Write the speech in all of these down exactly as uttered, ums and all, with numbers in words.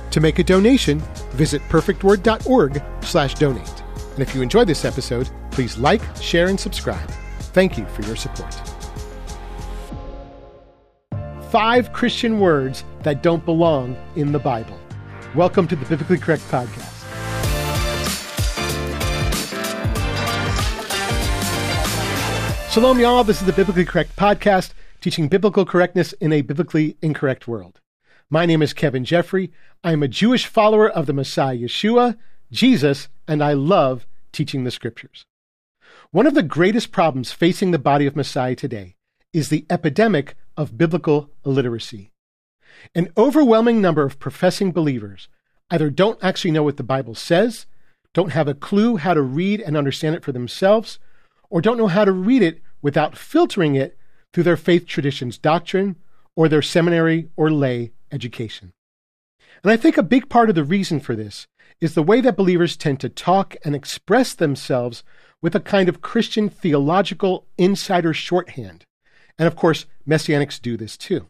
To make a donation, visit perfect word dot org slash donate. And if you enjoyed this episode, please like, share, and subscribe. Thank you for your support. Five Christian words that don't belong in the Bible. Welcome to the Biblically Correct Podcast. Shalom, y'all. This is the Biblically Correct Podcast, teaching biblical correctness in a biblically incorrect world. My name is Kevin Jeffrey. I am a Jewish follower of the Messiah Yeshua, Jesus, and I love teaching the Scriptures. One of the greatest problems facing the body of Messiah today is the epidemic of biblical illiteracy. An overwhelming number of professing believers either don't actually know what the Bible says, don't have a clue how to read and understand it for themselves, or don't know how to read it without filtering it through their faith tradition's doctrine or their seminary or lay education. And I think a big part of the reason for this is the way that believers tend to talk and express themselves with a kind of Christian theological insider shorthand. And of course, Messianics do this too.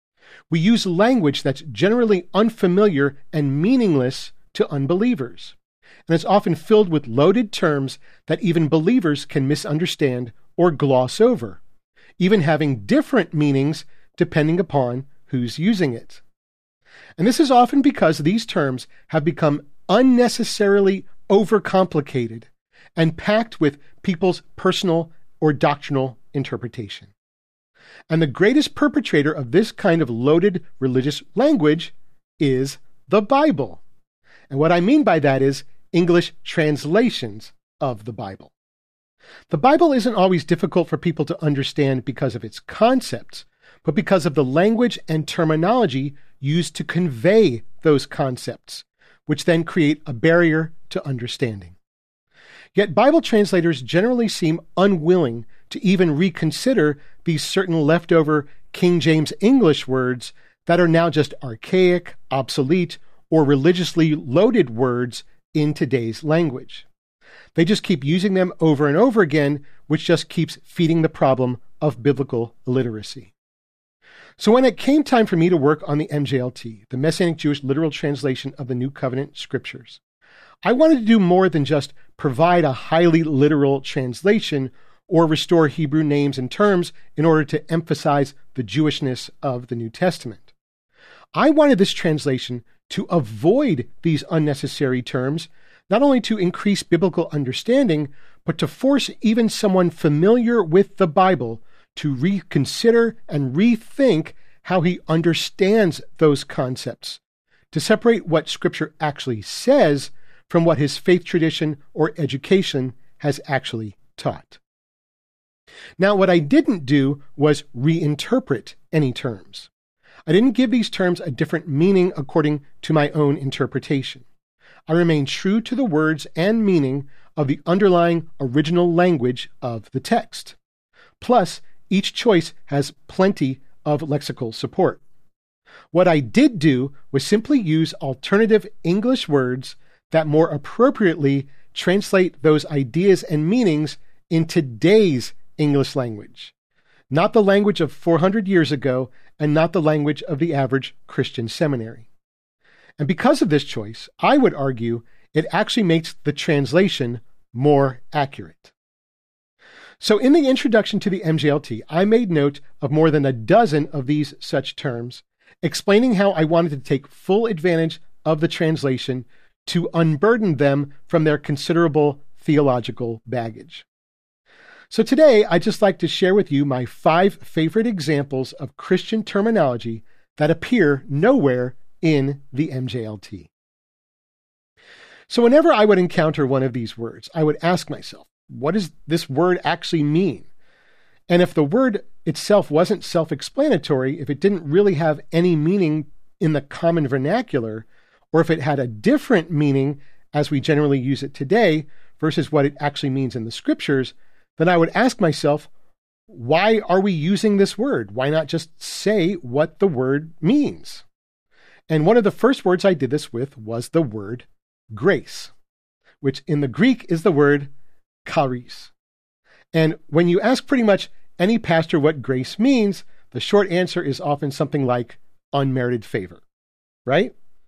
We use language that's generally unfamiliar and meaningless to unbelievers. And it's often filled with loaded terms that even believers can misunderstand or gloss over, even having different meanings depending upon who's using it. And this is often because these terms have become unnecessarily overcomplicated and packed with people's personal or doctrinal interpretation. And the greatest perpetrator of this kind of loaded religious language is the Bible. And what I mean by that is English translations of the Bible. The Bible isn't always difficult for people to understand because of its concepts, but because of the language and terminology used to convey those concepts, which then create a barrier to understanding. Yet Bible translators generally seem unwilling to even reconsider these certain leftover King James English words that are now just archaic, obsolete, or religiously loaded words in today's language. They just keep using them over and over again, which just keeps feeding the problem of biblical illiteracy. So when it came time for me to work on the M J L T, the Messianic Jewish Literal Translation of the New Covenant Scriptures, I wanted to do more than just provide a highly literal translation or restore Hebrew names and terms in order to emphasize the Jewishness of the New Testament. I wanted this translation to avoid these unnecessary terms, not only to increase biblical understanding, but to force even someone familiar with the Bible to reconsider and rethink how he understands those concepts, to separate what Scripture actually says from what his faith tradition or education has actually taught. Now, what I didn't do was reinterpret any terms. I didn't give these terms a different meaning according to my own interpretation. I remained true to the words and meaning of the underlying original language of the text. Plus, each choice has plenty of lexical support. What I did do was simply use alternative English words that more appropriately translate those ideas and meanings in today's English language, not the language of four hundred years ago and not the language of the average Christian seminary. And because of this choice, I would argue it actually makes the translation more accurate. So in the introduction to the M J L T, I made note of more than a dozen of these such terms, explaining how I wanted to take full advantage of the translation to unburden them from their considerable theological baggage. So today, I'd just like to share with you my five favorite examples of Christian terminology that appear nowhere in the M J L T. So whenever I would encounter one of these words, I would ask myself, what does this word actually mean? And if the word itself wasn't self-explanatory, if it didn't really have any meaning in the common vernacular, or if it had a different meaning as we generally use it today versus what it actually means in the Scriptures, then I would ask myself, why are we using this word? Why not just say what the word means? And one of the first words I did this with was the word grace, which in the Greek is the word charis. And when you ask pretty much any pastor what grace means, the short answer is often something like unmerited favor, right?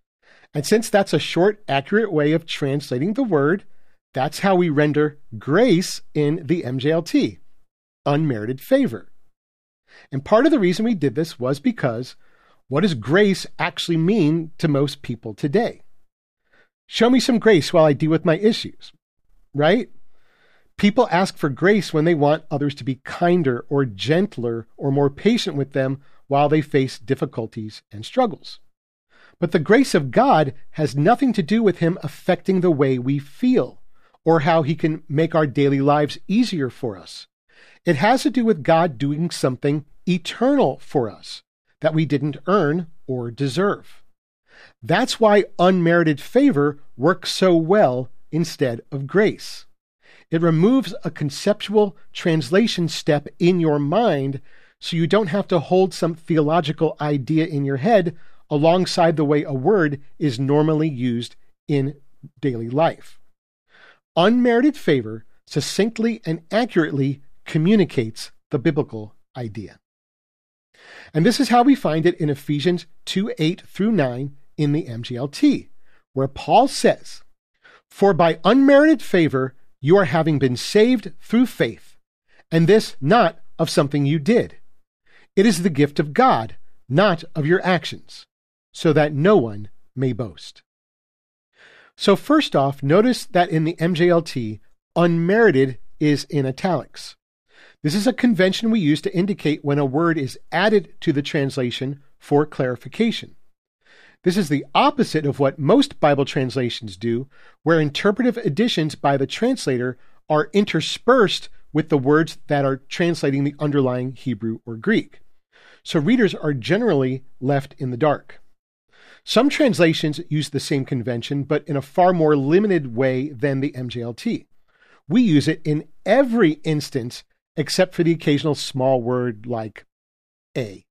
And since that's a short, accurate way of translating the word, that's how we render grace in the M J L T, unmerited favor. And part of the reason we did this was because what does grace actually mean to most people today? Show me some grace while I deal with my issues, right? People ask for grace when they want others to be kinder or gentler or more patient with them while they face difficulties and struggles. But the grace of God has nothing to do with Him affecting the way we feel or how He can make our daily lives easier for us. It has to do with God doing something eternal for us that we didn't earn or deserve. That's why unmerited favor works so well instead of grace. It removes a conceptual translation step in your mind so you don't have to hold some theological idea in your head alongside the way a word is normally used in daily life. Unmerited favor succinctly and accurately communicates the biblical idea. And this is how we find it in Ephesians two, eight through nine in the M J L T, where Paul says, "For by unmerited favor you are having been saved through faith, and this not of something you did. It is the gift of God, not of your actions, so that no one may boast." So first off, notice that in the M J L T, unmerited is in italics. This is a convention we use to indicate when a word is added to the translation for clarification. This is the opposite of what most Bible translations do, where interpretive additions by the translator are interspersed with the words that are translating the underlying Hebrew or Greek. So readers are generally left in the dark. Some translations use the same convention, but in a far more limited way than the M J L T. We use it in every instance except for the occasional small word like a.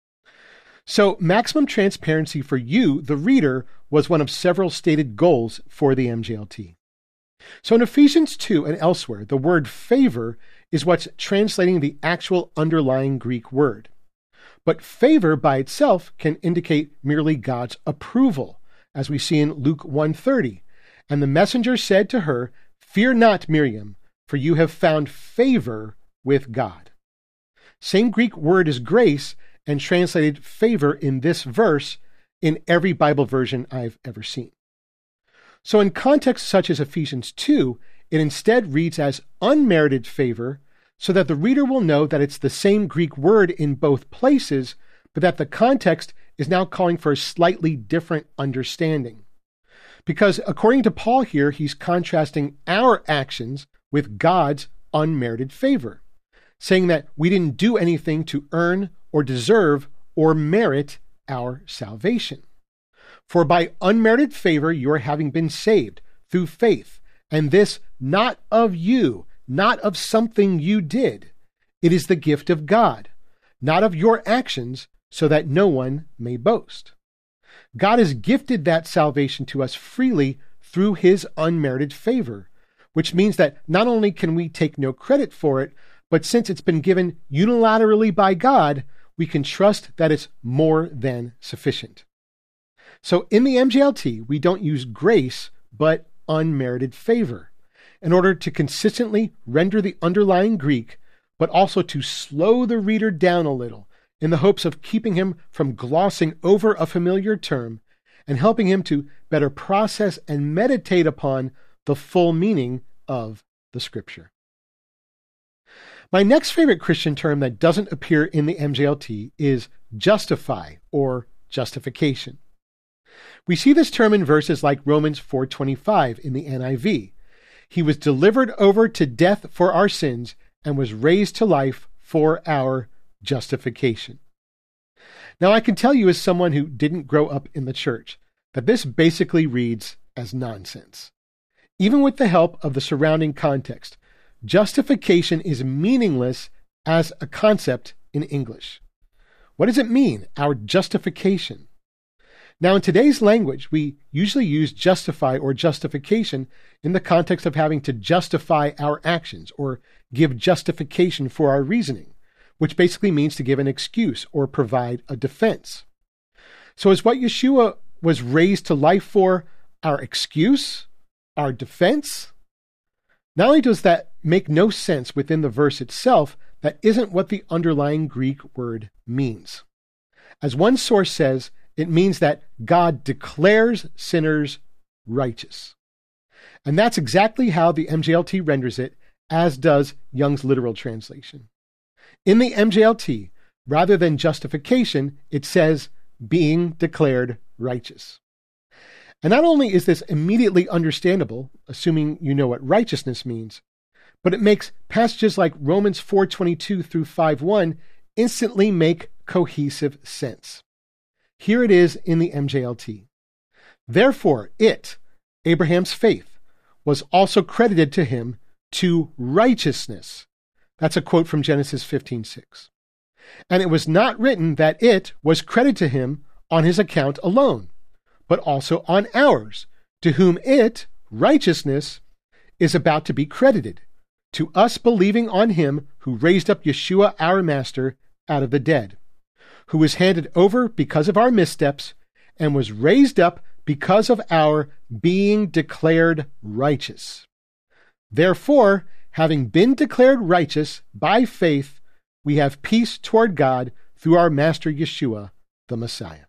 So maximum transparency for you, the reader, was one of several stated goals for the M J L T. So in Ephesians two and elsewhere, the word favor is what's translating the actual underlying Greek word. But favor by itself can indicate merely God's approval, as we see in Luke one thirty. And the messenger said to her, "Fear not, Miriam, for you have found favor with God." Same Greek word as grace, and translated favor in this verse in every Bible version I've ever seen. So in contexts such as Ephesians two, it instead reads as unmerited favor, so that the reader will know that it's the same Greek word in both places, but that the context is now calling for a slightly different understanding. Because according to Paul here, he's contrasting our actions with God's unmerited favor, saying that we didn't do anything to earn or deserve or merit our salvation. For by unmerited favor you are having been saved through faith, and this not of you, not of something you did. It is the gift of God, not of your actions, so that no one may boast. God has gifted that salvation to us freely through His unmerited favor, which means that not only can we take no credit for it, but since it's been given unilaterally by God, we can trust that it's more than sufficient. So in the M J L T, we don't use grace, but unmerited favor, in order to consistently render the underlying Greek, but also to slow the reader down a little in the hopes of keeping him from glossing over a familiar term and helping him to better process and meditate upon the full meaning of the Scripture. My next favorite Christian term that doesn't appear in the M J L T is justify or justification. We see this term in verses like Romans four twenty-five in the N I V. He was delivered over to death for our sins and was raised to life for our justification. Now, I can tell you as someone who didn't grow up in the church that this basically reads as nonsense. Even with the help of the surrounding context, justification is meaningless as a concept in English. What does it mean, our justification? Now, in today's language, we usually use justify or justification in the context of having to justify our actions or give justification for our reasoning, which basically means to give an excuse or provide a defense. So is what Yeshua was raised to life for our excuse, our defense? Not only does that make no sense within the verse itself, that isn't what the underlying Greek word means. As one source says, it means that God declares sinners righteous. And that's exactly how the M J L T renders it, as does Young's literal translation. In the M J L T, rather than justification, it says being declared righteous. And not only is this immediately understandable, assuming you know what righteousness means, but it makes passages like Romans four twenty-two through five one instantly make cohesive sense. Here it is in the M J L T. Therefore, it, Abraham's faith, was also credited to him to righteousness. That's a quote from Genesis fifteen six. And it was not written that it was credited to him on his account alone, but also on ours, to whom it, righteousness, is about to be credited, to us believing on him who raised up Yeshua our Master out of the dead, who was handed over because of our missteps and was raised up because of our being declared righteous. Therefore, having been declared righteous by faith, we have peace toward God through our Master Yeshua, the Messiah.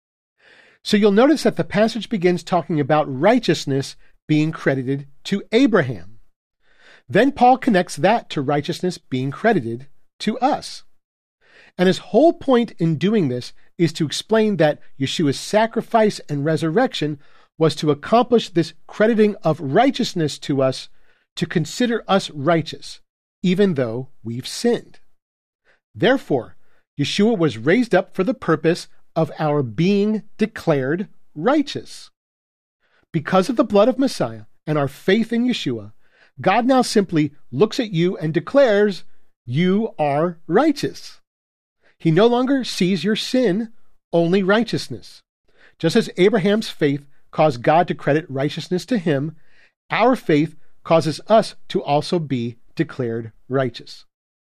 So you'll notice that the passage begins talking about righteousness being credited to Abraham. Then Paul connects that to righteousness being credited to us. And his whole point in doing this is to explain that Yeshua's sacrifice and resurrection was to accomplish this crediting of righteousness to us, to consider us righteous, even though we've sinned. Therefore, Yeshua was raised up for the purpose of our being declared righteous. Because of the blood of Messiah and our faith in Yeshua, God now simply looks at you and declares, you are righteous. He no longer sees your sin, only righteousness. Just as Abraham's faith caused God to credit righteousness to him, our faith causes us to also be declared righteous.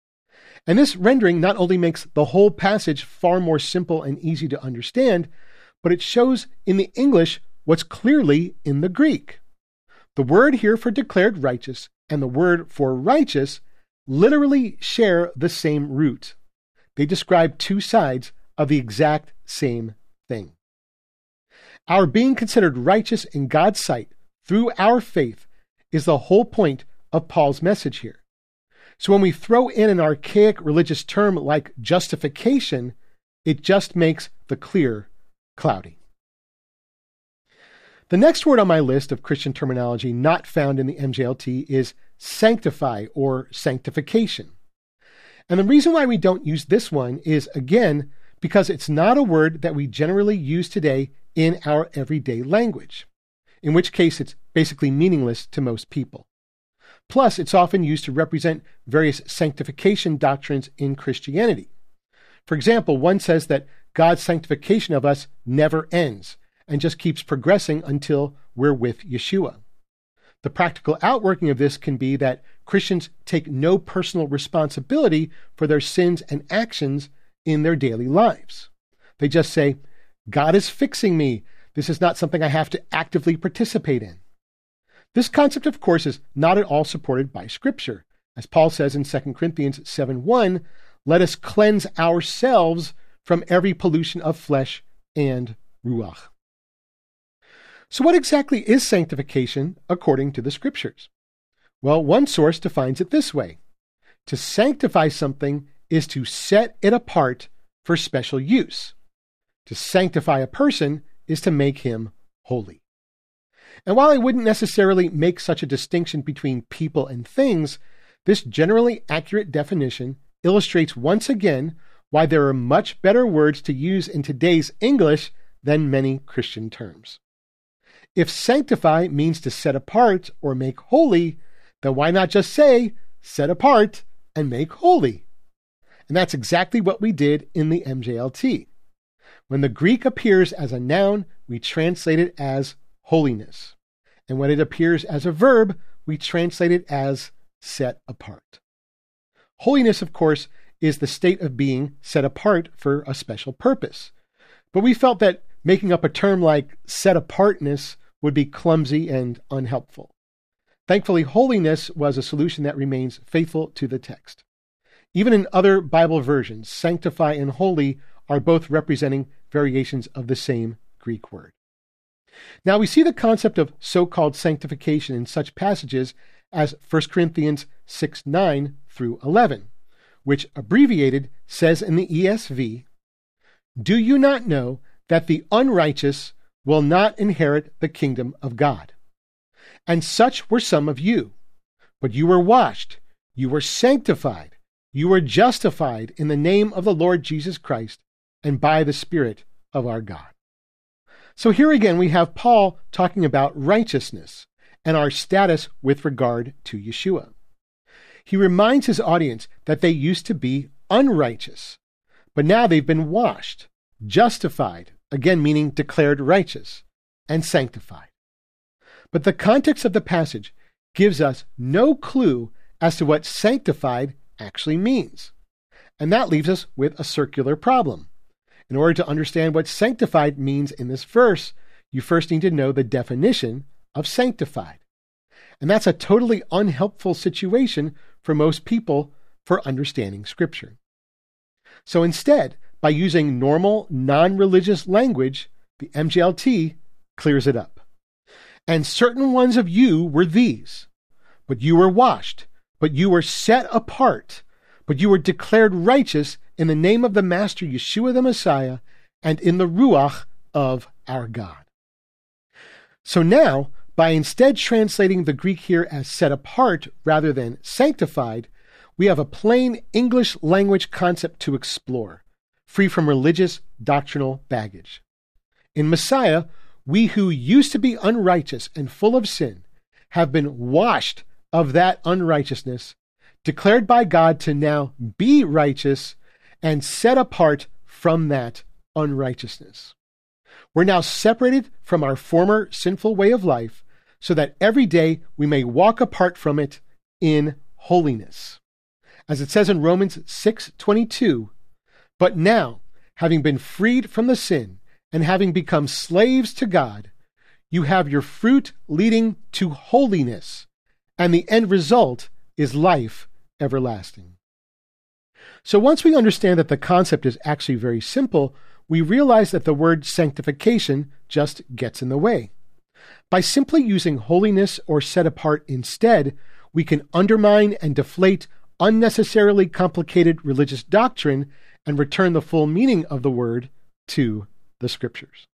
And this rendering not only makes the whole passage far more simple and easy to understand, but it shows in the English what's clearly in the Greek. The word here for declared righteous and the word for righteous literally share the same root. They describe two sides of the exact same thing. Our being considered righteous in God's sight through our faith is the whole point of Paul's message here. So when we throw in an archaic religious term like justification, it just makes the clear cloudy. The next word on my list of Christian terminology not found in the M J L T is sanctify or sanctification. And the reason why we don't use this one is, again, because it's not a word that we generally use today in our everyday language, in which case it's basically meaningless to most people. Plus, it's often used to represent various sanctification doctrines in Christianity. For example, one says that God's sanctification of us never ends and just keeps progressing until we're with Yeshua. The practical outworking of this can be that Christians take no personal responsibility for their sins and actions in their daily lives. They just say, God is fixing me. This is not something I have to actively participate in. This concept, of course, is not at all supported by Scripture. As Paul says in Second Corinthians seven one, let us cleanse ourselves from every pollution of flesh and ruach. So what exactly is sanctification according to the Scriptures? Well, one source defines it this way. To sanctify something is to set it apart for special use. To sanctify a person is to make him holy. And while I wouldn't necessarily make such a distinction between people and things, this generally accurate definition illustrates once again why there are much better words to use in today's English than many Christian terms. If sanctify means to set apart or make holy, then why not just say set apart and make holy? And that's exactly what we did in the M J L T. When the Greek appears as a noun, we translate it as holiness. And when it appears as a verb, we translate it as set apart. Holiness, of course, is the state of being set apart for a special purpose. But we felt that making up a term like set-apartness would be clumsy and unhelpful. Thankfully, holiness was a solution that remains faithful to the text. Even in other Bible versions, sanctify and holy are both representing variations of the same Greek word. Now we see the concept of so-called sanctification in such passages as First Corinthians six nine through eleven, which abbreviated says in the E S V, "Do you not know that the unrighteous will not inherit the kingdom of God? And such were some of you. But you were washed, you were sanctified, you were justified in the name of the Lord Jesus Christ and by the Spirit of our God." So here again we have Paul talking about righteousness and our status with regard to Yeshua. He reminds his audience that they used to be unrighteous, but now they've been washed, justified, again meaning declared righteous, and sanctified. But the context of the passage gives us no clue as to what sanctified actually means. And that leaves us with a circular problem. In order to understand what sanctified means in this verse, you first need to know the definition of sanctified. And that's a totally unhelpful situation for most people for understanding Scripture. So instead, by using normal, non-religious language, the M G L T clears it up. "And certain ones of you were these, but you were washed, but you were set apart, but you were declared righteous in the name of the Master Yeshua the Messiah, and in the Ruach of our God." So now, by instead translating the Greek here as set apart rather than sanctified, we have a plain English language concept to explore, free from religious doctrinal baggage. In Messiah, we who used to be unrighteous and full of sin have been washed of that unrighteousness, declared by God to now be righteous, and set apart from that unrighteousness. We're now separated from our former sinful way of life so that every day we may walk apart from it in holiness. As it says in Romans six twenty-two, "But now, having been freed from the sin and having become slaves to God, you have your fruit leading to holiness, and the end result is life everlasting." So once we understand that the concept is actually very simple, we realize that the word sanctification just gets in the way. By simply using holiness or set apart instead, we can undermine and deflate unnecessarily complicated religious doctrine and return the full meaning of the word to the Scriptures.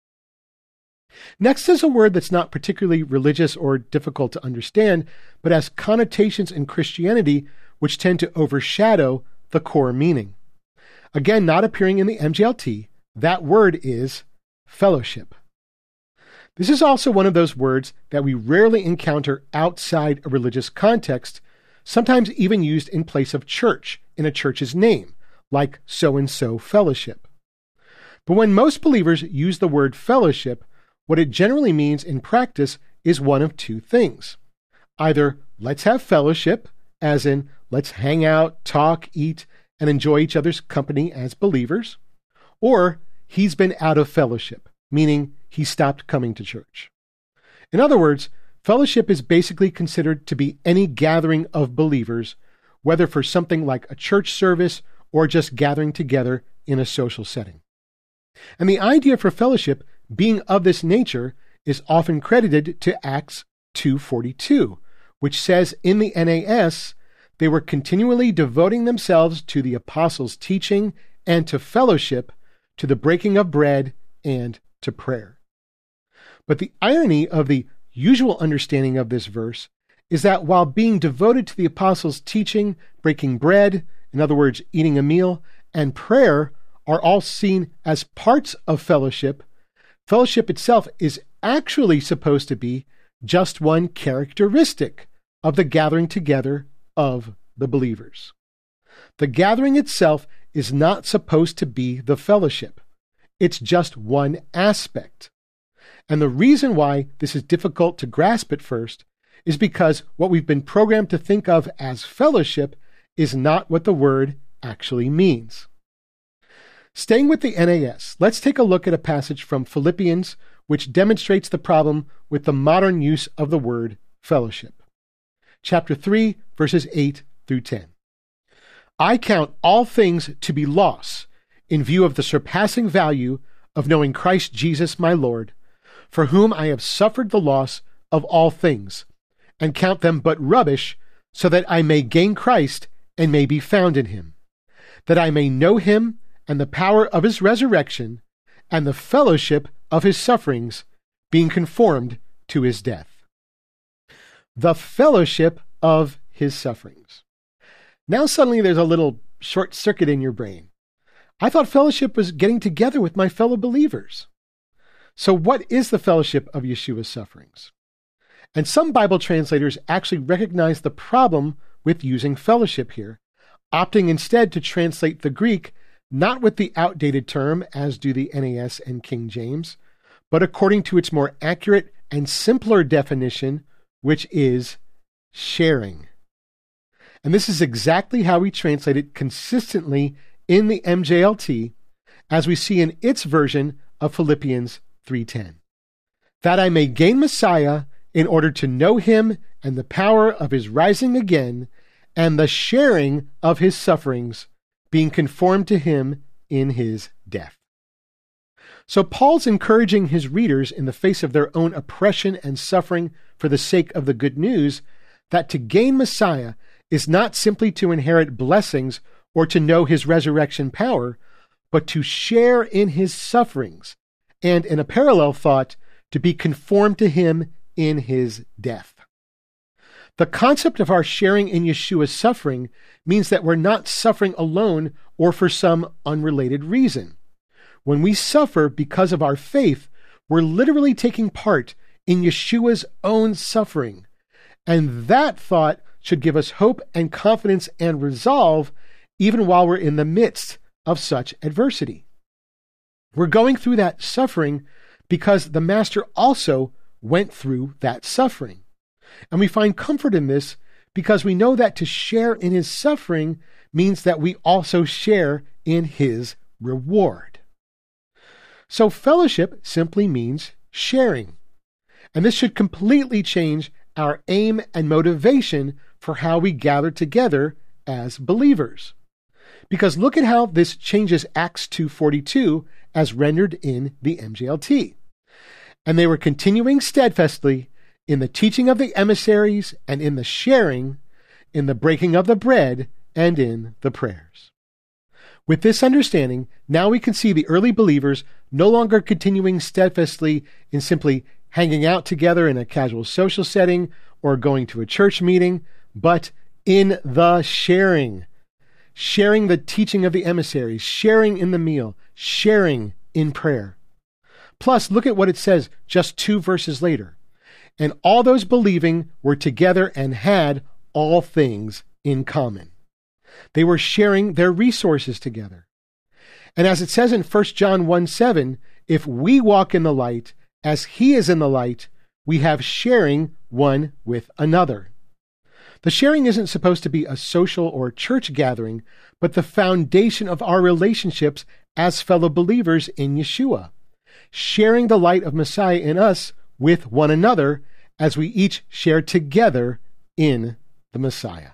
Next is a word that's not particularly religious or difficult to understand, but has connotations in Christianity which tend to overshadow the core meaning. Again, not appearing in the M G L T, that word is fellowship. This is also one of those words that we rarely encounter outside a religious context, sometimes even used in place of church in a church's name, like so-and-so fellowship. But when most believers use the word fellowship, what it generally means in practice is one of two things. Either let's have fellowship, as in let's hang out, talk, eat, and enjoy each other's company as believers, or he's been out of fellowship, meaning he stopped coming to church. In other words, fellowship is basically considered to be any gathering of believers, whether for something like a church service or just gathering together in a social setting. And the idea for fellowship being of this nature is often credited to Acts two forty-two, which says in the N A S, "They were continually devoting themselves to the apostles' teaching and to fellowship, to the breaking of bread, and to prayer." But the irony of the usual understanding of this verse is that while being devoted to the apostles' teaching, breaking bread, in other words, eating a meal, and prayer are all seen as parts of fellowship, fellowship itself is actually supposed to be just one characteristic of the gathering together of the believers. The gathering itself is not supposed to be the fellowship. It's just one aspect. And the reason why this is difficult to grasp at first is because what we've been programmed to think of as fellowship is not what the word actually means. Staying with the N A S, let's take a look at a passage from Philippians which demonstrates the problem with the modern use of the word fellowship. Chapter three, verses eight through ten. I count all things to be loss in view of the surpassing value of knowing Christ Jesus my Lord, for whom I have suffered the loss of all things, and count them but rubbish, so that I may gain Christ and may be found in him, that I may know him and the power of his resurrection and the fellowship of his sufferings, being conformed to his death. The fellowship of his sufferings. Now suddenly there's a little short circuit in your brain. I thought fellowship was getting together with my fellow believers. So what is the fellowship of Yeshua's sufferings? And some Bible translators actually recognize the problem with using fellowship here, opting instead to translate the Greek not with the outdated term, as do the N A S and King James, but according to its more accurate and simpler definition, which is sharing. And this is exactly how we translate it consistently in the M J L T, as we see in its version of Philippians three ten. That I may gain Messiah in order to know him and the power of his rising again and the sharing of his sufferings, being conformed to him in his death. So Paul's encouraging his readers in the face of their own oppression and suffering for the sake of the good news that to gain Messiah is not simply to inherit blessings or to know his resurrection power, but to share in his sufferings, and in a parallel thought, to be conformed to him in his death. The concept of our sharing in Yeshua's suffering means that we're not suffering alone or for some unrelated reason. When we suffer because of our faith, we're literally taking part in Yeshua's own suffering. And that thought should give us hope and confidence and resolve even while we're in the midst of such adversity. We're going through that suffering because the Master also went through that suffering. And we find comfort in this because we know that to share in his suffering means that we also share in his reward. So fellowship simply means sharing. And this should completely change our aim and motivation for how we gather together as believers. Because look at how this changes Acts two forty-two as rendered in the M J L T. And they were continuing steadfastly in the teaching of the emissaries and in the sharing, in the breaking of the bread, and in the prayers. With this understanding, now we can see the early believers no longer continuing steadfastly in simply hanging out together in a casual social setting or going to a church meeting, but in the sharing. Sharing the teaching of the emissaries, sharing in the meal, sharing in prayer. Plus, look at what it says just two verses later. And all those believing were together and had all things in common. They were sharing their resources together. And as it says in First John one seven, if we walk in the light as he is in the light, we have sharing one with another. The sharing isn't supposed to be a social or church gathering, but the foundation of our relationships as fellow believers in Yeshua. Sharing the light of Messiah in us with one another as we each share together in the Messiah.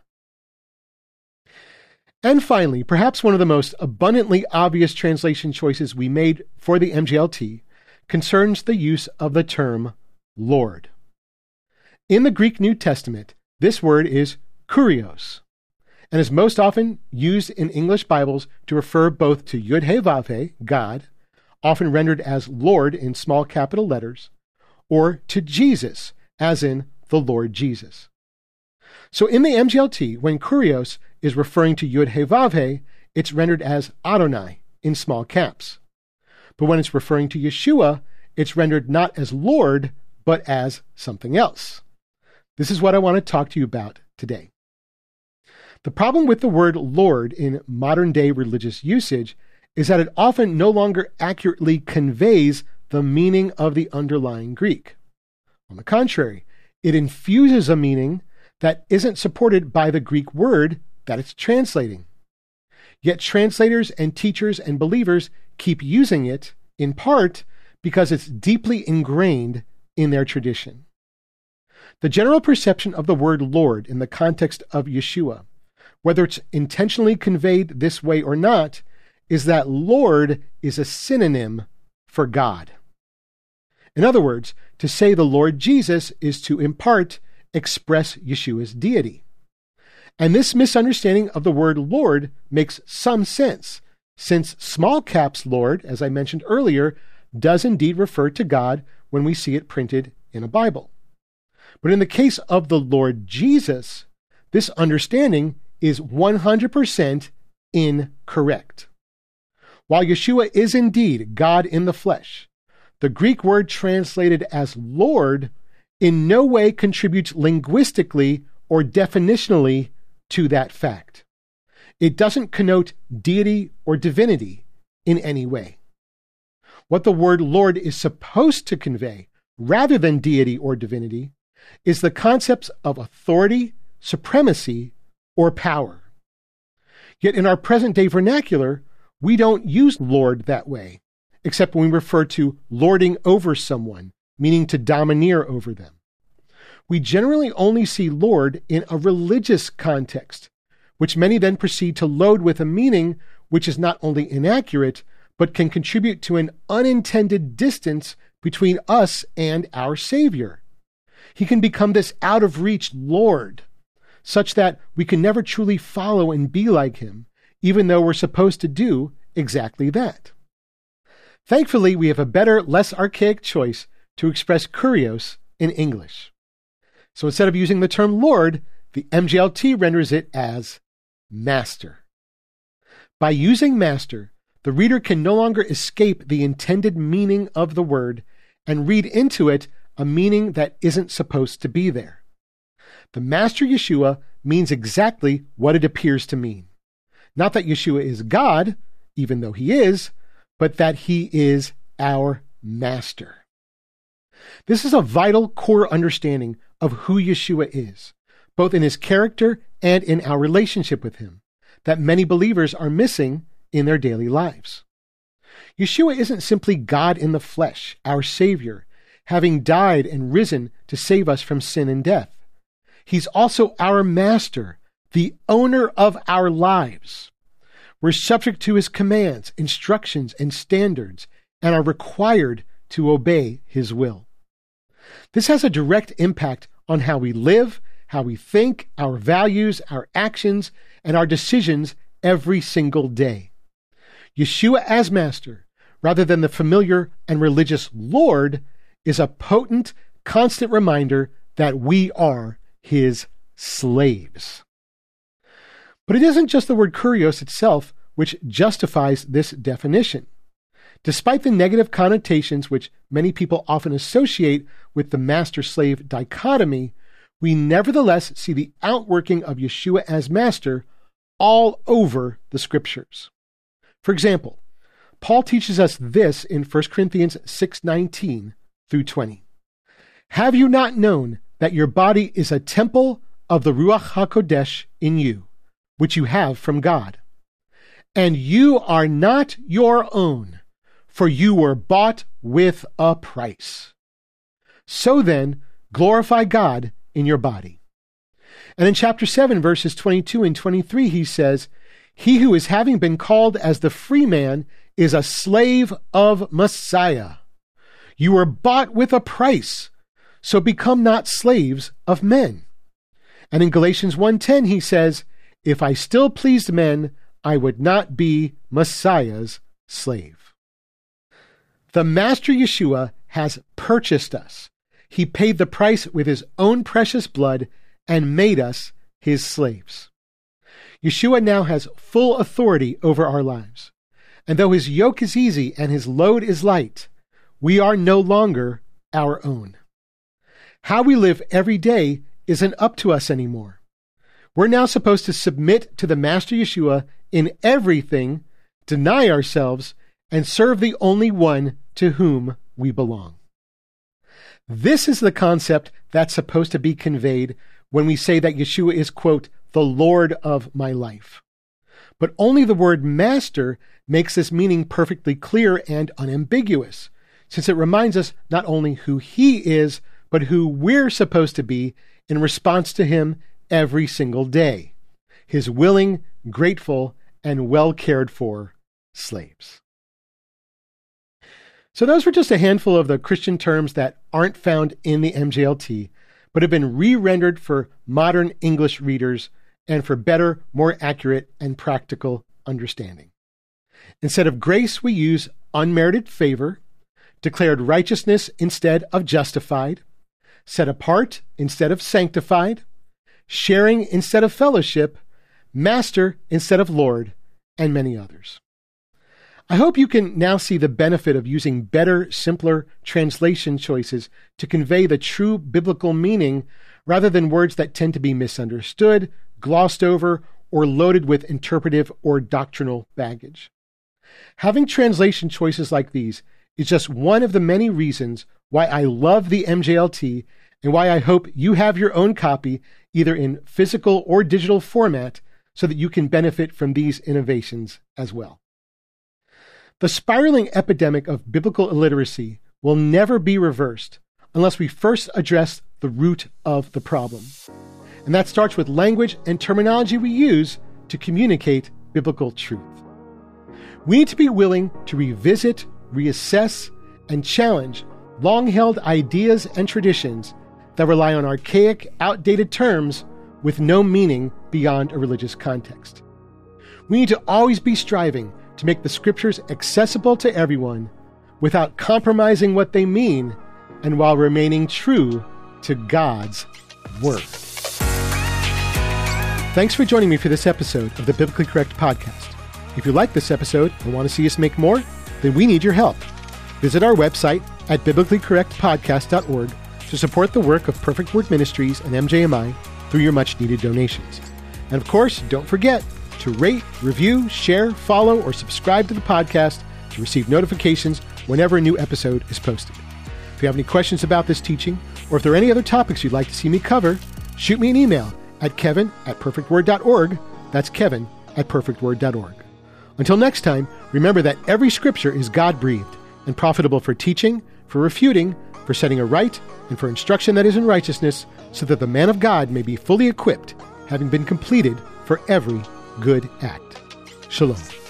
And finally, perhaps one of the most abundantly obvious translation choices we made for the M J L T concerns the use of the term Lord. In the Greek New Testament, this word is kurios, and is most often used in English Bibles to refer both to Yud-He-Vav-He, God, often rendered as Lord in small capital letters, or to Jesus, as in the Lord Jesus. So in the M J L T, when kurios is referring to Yud-He-Vav-He, it's rendered as Adonai in small caps. But when it's referring to Yeshua, it's rendered not as Lord, but as something else. This is what I want to talk to you about today. The problem with the word Lord in modern-day religious usage is that it often no longer accurately conveys the meaning of the underlying Greek. On the contrary, it infuses a meaning that isn't supported by the Greek word that it's translating. Yet translators and teachers and believers keep using it, in part because it's deeply ingrained in their tradition. The general perception of the word Lord in the context of Yeshua, whether it's intentionally conveyed this way or not, is that Lord is a synonym for God. In other words, to say the Lord Jesus is to, in part, express Yeshua's deity. And this misunderstanding of the word Lord makes some sense, since small caps Lord, as I mentioned earlier, does indeed refer to God when we see it printed in a Bible. But in the case of the Lord Jesus, this understanding is one hundred percent incorrect. While Yeshua is indeed God in the flesh, the Greek word translated as Lord in no way contributes linguistically or definitionally to that fact. It doesn't connote deity or divinity in any way. What the word Lord is supposed to convey, rather than deity or divinity, is the concepts of authority, supremacy, or power. Yet in our present-day vernacular, we don't use Lord that way, except when we refer to lording over someone, meaning to domineer over them. We generally only see Lord in a religious context, which many then proceed to load with a meaning which is not only inaccurate, but can contribute to an unintended distance between us and our Savior. He can become this out-of-reach Lord, such that we can never truly follow and be like him, even though we're supposed to do exactly that. Thankfully, we have a better, less archaic choice to express kurios in English. So instead of using the term Lord, the M G L T renders it as Master. By using Master, the reader can no longer escape the intended meaning of the word and read into it a meaning that isn't supposed to be there. The Master Yeshua means exactly what it appears to mean. Not that Yeshua is God, even though he is, but that he is our Master. This is a vital core understanding of who Yeshua is, both in his character and in our relationship with him, that many believers are missing in their daily lives. Yeshua isn't simply God in the flesh, our Savior, having died and risen to save us from sin and death. He's also our Master, the owner of our lives. We're subject to his commands, instructions, and standards, and are required to obey his will. This has a direct impact on how we live, how we think, our values, our actions, and our decisions every single day. Yeshua as Master, rather than the familiar and religious Lord, is a potent, constant reminder that we are his slaves. But it isn't just the word kurios itself which justifies this definition. Despite the negative connotations which many people often associate with the master-slave dichotomy, we nevertheless see the outworking of Yeshua as Master all over the Scriptures. For example, Paul teaches us this in First Corinthians six nineteen through twenty. Have you not known that your body is a temple of the Ruach HaKodesh in you, which you have from God? And you are not your own, for you were bought with a price. So then, glorify God in your body. And in chapter seven, verses twenty-two and twenty-three, he says, he who is having been called as the free man is a slave of Messiah. You were bought with a price, so become not slaves of men. And in Galatians one ten, he says, if I still pleased men, I would not be Messiah's slave. The Master Yeshua has purchased us. He paid the price with his own precious blood and made us his slaves. Yeshua now has full authority over our lives. And though his yoke is easy and his load is light, we are no longer our own. How we live every day isn't up to us anymore. We're now supposed to submit to the Master Yeshua in everything, deny ourselves, and serve the only one to whom we belong. This is the concept that's supposed to be conveyed when we say that Yeshua is, quote, the Lord of my life. But only the word master makes this meaning perfectly clear and unambiguous, since it reminds us not only who he is, but who we're supposed to be in response to him every single day. His willing, grateful, and well cared for slaves. So those were just a handful of the Christian terms that aren't found in the M J L T, but have been re-rendered for modern English readers and for better, more accurate, and practical understanding. Instead of grace, we use unmerited favor, declared righteousness instead of justified, set apart instead of sanctified, sharing instead of fellowship, master instead of Lord, and many others. I hope you can now see the benefit of using better, simpler translation choices to convey the true biblical meaning rather than words that tend to be misunderstood, glossed over, or loaded with interpretive or doctrinal baggage. Having translation choices like these is just one of the many reasons why I love the M J L T and why I hope you have your own copy, either in physical or digital format, so that you can benefit from these innovations as well. The spiraling epidemic of biblical illiteracy will never be reversed unless we first address the root of the problem. And that starts with language and terminology we use to communicate biblical truth. We need to be willing to revisit, reassess, and challenge long-held ideas and traditions that rely on archaic, outdated terms with no meaning beyond a religious context. We need to always be striving to make the scriptures accessible to everyone without compromising what they mean and while remaining true to God's Word. Thanks for joining me for this episode of the Biblically Correct Podcast. If you like this episode and want to see us make more, then we need your help. Visit our website at biblically correct podcast dot org to support the work of Perfect Word Ministries and M J M I through your much-needed donations. And of course, don't forget to rate, review, share, follow, or subscribe to the podcast to receive notifications whenever a new episode is posted. If you have any questions about this teaching, or if there are any other topics you'd like to see me cover, shoot me an email at kevin at perfect word dot org. That's kevin at perfect word dot org. Until next time, remember that every scripture is God-breathed and profitable for teaching, for refuting, for setting a right, and for instruction that is in righteousness, so that the man of God may be fully equipped, having been completed for every good act. Shalom.